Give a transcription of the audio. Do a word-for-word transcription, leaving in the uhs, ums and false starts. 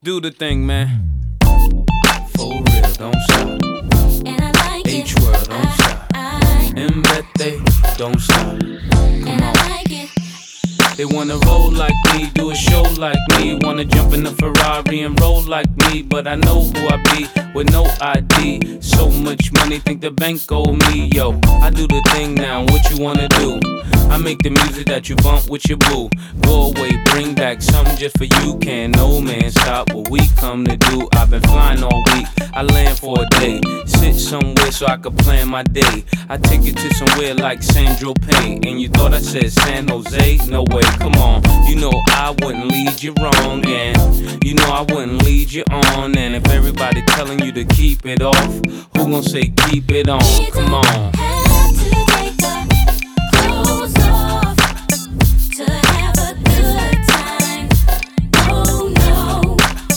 Do the thing, man. For real, don't stop. And I like H it. world, don't I, stop. I, And bet they don't stop. and Come I on. like it. They wanna roll like me, do a show like me. Wanna jump in a Ferrari and roll like me. But I know who I be with no I D. So much money, think the bank owe me. Yo, I do the thing now, what you wanna do? I make the music that you bump with your boo. Go away, bring back something just for you. Can't no man stop what we come to do. I've been flying all week, I land for a day. Sit somewhere so I could plan my day. I take it to somewhere like Sandro Pay. And you thought I said San Jose? No way, come on. You know I wouldn't lead you wrong. And you know I wouldn't lead you on. And if everybody telling you to keep it off, who gon' say keep it on? You Come don't on. have